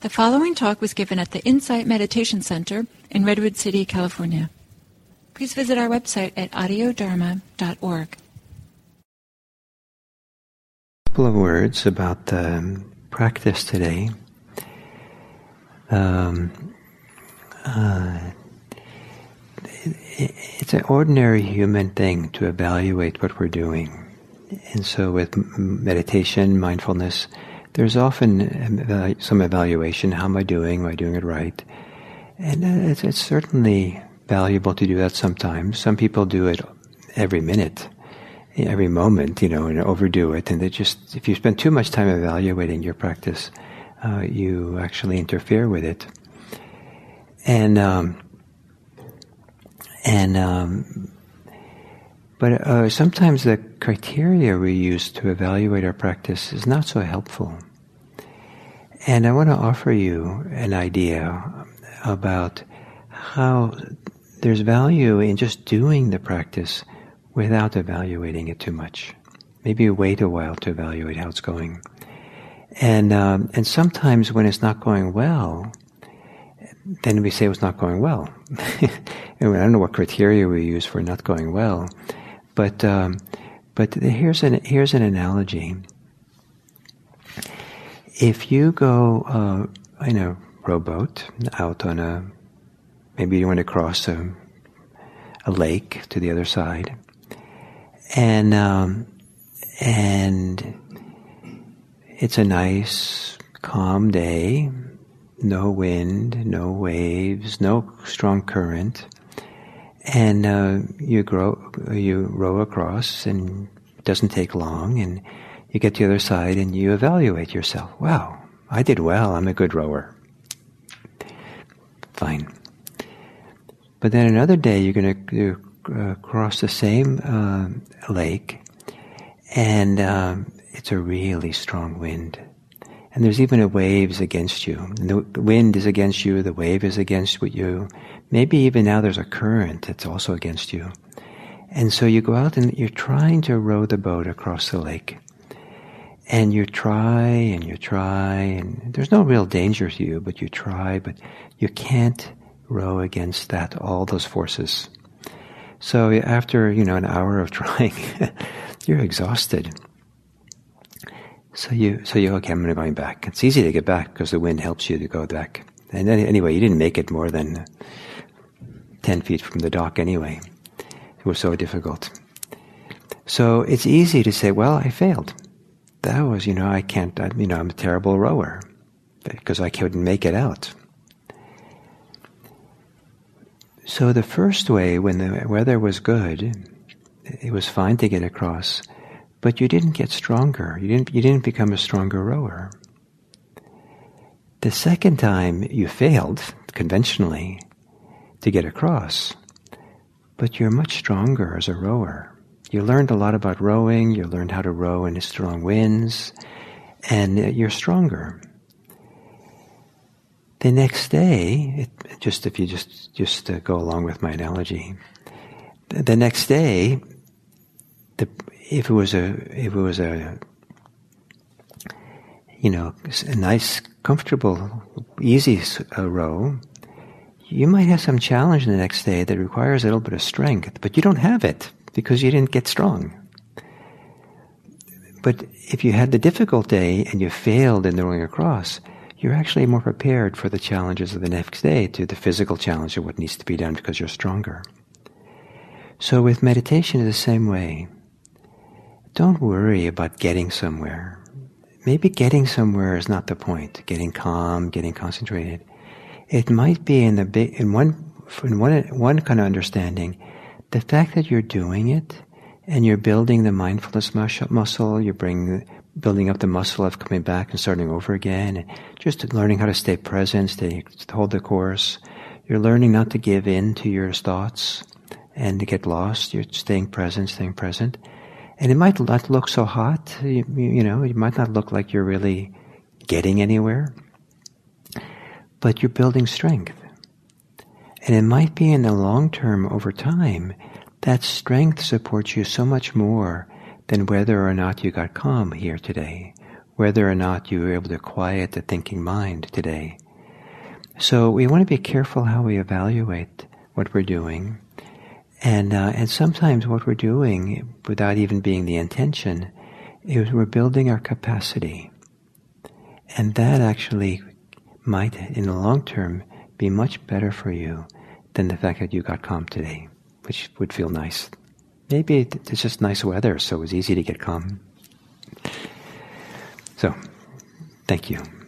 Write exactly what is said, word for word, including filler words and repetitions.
The following talk was given at the Insight Meditation Center in Redwood City, California. Please visit our website at audio dharma dot org. A couple of words about the practice today. Um, uh, it, it's an ordinary human thing to evaluate what we're doing. And so with meditation, mindfulness, there's often some evaluation. How am I doing? Am I doing it right? And it's, it's certainly valuable to do that sometimes. Some people do it every minute, every moment, you know, and overdo it. And they just, if you spend too much time evaluating your practice, uh, you actually interfere with it. And, um, and, um, but uh, sometimes the criteria we use to evaluate our practice is not so helpful. And I want to offer you an idea about how there's value in just doing the practice without evaluating it too much. Maybe wait a while to evaluate how it's going. And um, and sometimes when it's not going well, then we say it's not going well. And I don't know what criteria we use for not going well. But um, but here's an here's an analogy. If you go uh, in a rowboat out on a, maybe you want to cross a, a lake to the other side, and um, and it's a nice calm day, no wind, no waves, no strong current. And uh, you grow, you row across, and it doesn't take long, and you get to the other side, and you evaluate yourself. Wow, I did well. I'm a good rower. Fine. But then another day, you're going to uh, cross the same uh, lake, and um, it's a really strong wind. And there's even a waves against you. And the wind is against you, the wave is against you. Maybe even now there's a current that's also against you. And so you go out and you're trying to row the boat across the lake. And you try and you try, and there's no real danger to you, but you try, but you can't row against that, all those forces. So after, you know, an hour of trying, you're exhausted. So you, so you, okay, I'm going back. It's easy to get back because the wind helps you to go back. And then, anyway, you didn't make it more than ten feet from the dock anyway. It was so difficult. So it's easy to say, well, I failed. That was, you know, I can't, I, you know, I'm a terrible rower because I couldn't make it out. So the first way, when the weather was good, it was fine to get across. But you didn't get stronger. You didn't, you didn't become a stronger rower. The second time you failed, conventionally, to get across, but you're much stronger as a rower. You learned a lot about rowing, you learned how to row in strong winds, and you're stronger. The next day, it, just if you just, just uh, go along with my analogy, the, the next day, the If it was a, if it was a, you know, a nice, comfortable, easy uh, row, you might have some challenge the next day that requires a little bit of strength, but you don't have it because you didn't get strong. But if you had the difficult day and you failed in rowing across, you're actually more prepared for the challenges of the next day, to the physical challenge of what needs to be done because you're stronger. So with meditation, it's the same way. Don't worry about getting somewhere. Maybe getting somewhere is not the point. Getting calm, getting concentrated. It might be in the big, in one, in one, one kind of understanding, the fact that you're doing it and you're building the mindfulness muscle, you're bringing, building up the muscle of coming back and starting over again, and just learning how to stay present, stay, hold the course. You're learning not to give in to your thoughts and to get lost. You're staying present, staying present. And it might not look so hot, you, you know, it might not look like you're really getting anywhere, but you're building strength. And it might be in the long term, over time, that strength supports you so much more than whether or not you got calm here today, whether or not you were able to quiet the thinking mind today. So we want to be careful how we evaluate what we're doing. And uh, and sometimes what we're doing, without even being the intention, is we're building our capacity. And that actually might, in the long term, be much better for you than the fact that you got calm today, which would feel nice. Maybe it's just nice weather, so it was easy to get calm. So, thank you.